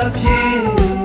photographier.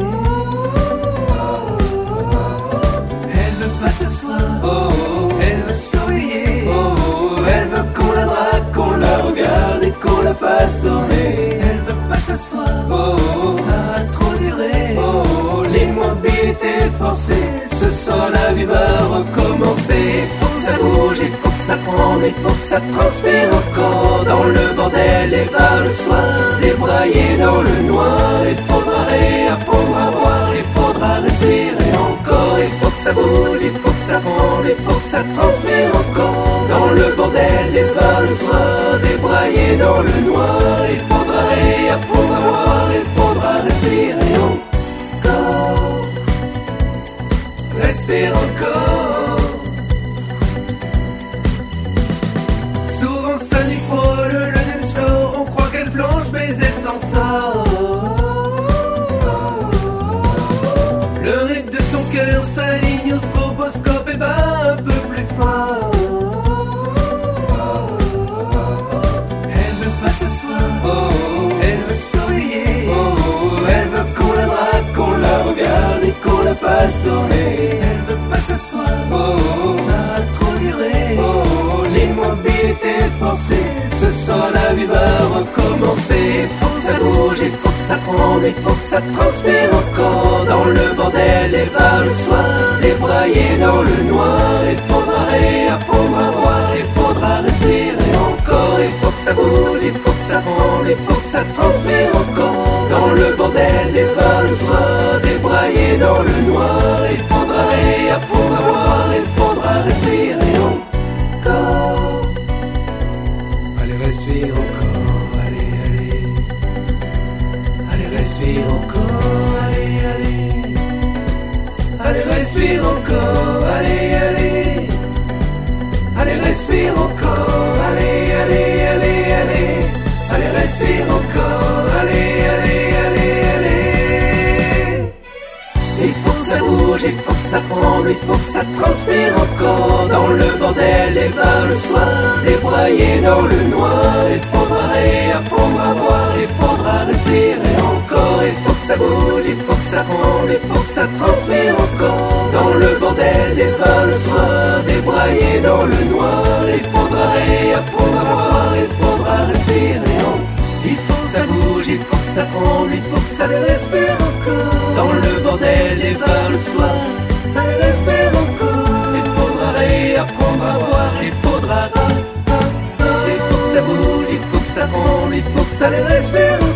Elle veut pas s'asseoir, elle veut s'oublier. Elle veut qu'on la drague, qu'on la regarde et qu'on la fasse tourner. Elle veut pas s'asseoir, ça a trop duré. L'immobilité forcée, ce soir la vie va recommencer. Faut que ça bouge, il faut que ça tremble, il faut que ça transpire encore. Dans le bordel et par le soir, débraillé dans le noir. Il faudra réapprendre à voir, il faudra respirer encore. Il faut que ça bouge, il faut que ça tremble, il faut que ça transpire encore. Dans le bordel et par le soir, débraillé dans le noir. Il faudra réapprendre à voir, il faudra respirer encore. Respire encore. Souvent ça lui frôle le dance floor. On croit qu'elle flanche mais elle s'en sort. Le rythme de son cœur s'aligne au stroboscope et bat un peu plus fort. Elle veut pas s'asseoir, elle veut s'oublier. Elle veut qu'on la drague, qu'on la regarde et qu'on la fasse tourner. Elle veut pas s'asseoir, ça a trop duré. L'immobilité forcée, ce soir la vie va recommencer. Faut que ça bouge, il faut que ça tremble, il faut que ça transpire encore. Dans le bordel et par le soir, débraillé dans le noir. Il faudra réapprendre à voir, il faudra respirer encore. Il faut que ça bouge, il faut que ça tremble, il faut que ça transpire encore. Dans le bordel et par le soir, débraillé dans le noir. Il faudra réapprendre à voir, il faudra respirer encore. Allez, respire encore, allez, allez. Allez, respire encore, allez, allez. Allez, respire encore, allez, allez. Allez, respire encore, allez, allez, allez, allez. Allez, respire encore, allez, allez, allez, allez. Il faut que ça bouge, il faut que ça tremble, il faut que ça transpire encore. Dans le bordel et par le soir, débraillé dans le noir. Il faudra réapprendre à voir, il faudra respirer encore. Il faut que ça bouge, il faut que ça tremble, il faut que ça transpire encore. Dans le bordel et par le soir, débraillé dans le noir. Il faudra réapprendre à voir, il faudra respirer encore. Il faut que ça bouge, il faut que ça tremble, il faut que ça respire encore. Dans le bordel et par le soir, allez, respire encore. Il faudra réapprendre à voir, il faudra. Il faut que ça bouge, il faut que ça tremble, il faut que ça respire encore.